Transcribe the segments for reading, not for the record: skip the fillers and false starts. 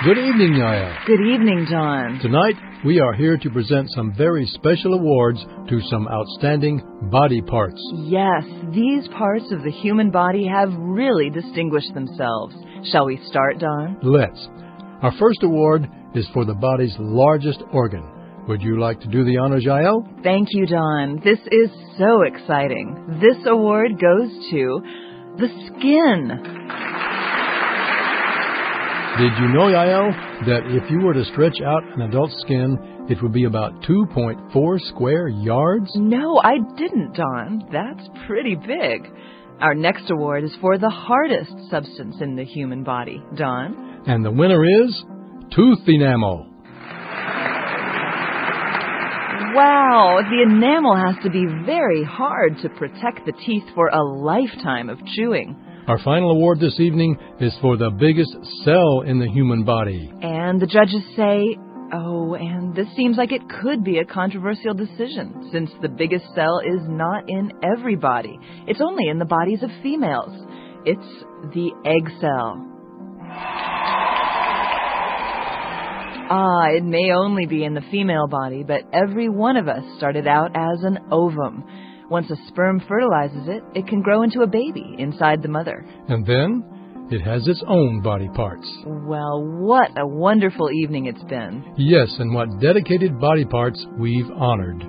Good evening, Yael. Good evening, John. Tonight, we are here to present some very special awards to some outstanding body parts. Yes, these parts of the human body have really distinguished themselves. Shall we start, Don? Let's. Our first award is for the body's largest organ. Would you like to do the honors, Yael? Thank you, Don. This is so exciting. This award goes to the skin. Did you know, Yael, that if you were to stretch out an adult's skin, it would be about 2.4 square yards? No, I didn't, Don. That's pretty big. Our next award is for the hardest substance in the human body, Don. And the winner is tooth enamel. Wow, the enamel has to be very hard to protect the teeth for a lifetime of chewing. Our final award this evening is for the biggest cell in the human body. And the judges say, and this seems like it could be a controversial decision, since the biggest cell is not in every body. It's only in the bodies of females. It's the egg cell. It may only be in the female body, but every one of us started out as an ovum. Once a sperm fertilizes it, it can grow into a baby inside the mother. And then it has its own body parts. Well, what a wonderful evening it's been. Yes, and what dedicated body parts we've honored.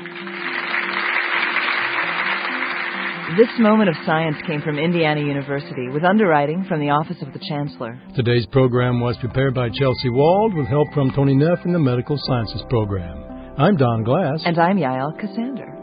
This moment of science came from Indiana University with underwriting from the Office of the Chancellor. Today's program was prepared by Chelsea Wald with help from Tony Neff in the Medical Sciences program. I'm Don Glass. And I'm Yael Cassander.